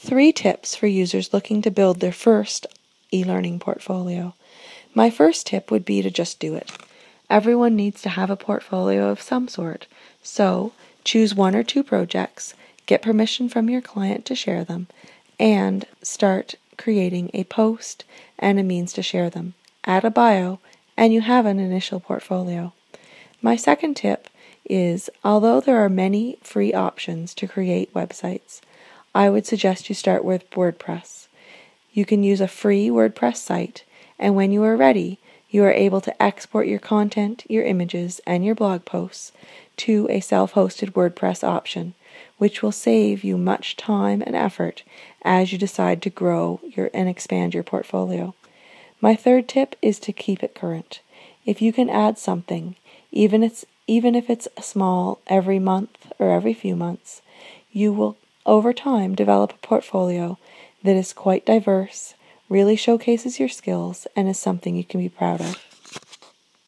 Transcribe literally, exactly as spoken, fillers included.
Three tips for users looking to build their first e-learning portfolio. My first tip would be to just do it. Everyone needs to have a portfolio of some sort, so choose one or two projects, get permission from your client to share them, and start creating a post and a means to share them. Add a bio, and you have an initial portfolio. My second tip is, although there are many free options to create websites, I would suggest you start with WordPress. You can use a free WordPress site, and when you are ready, you are able to export your content, your images, and your blog posts to a self-hosted WordPress option, which will save you much time and effort as you decide to grow your and expand your portfolio. My third tip is to keep it current. If you can add something, even it's even if it's small, every month or every few months, you will over time develop a portfolio that is quite diverse, really showcases your skills, and is something you can be proud of.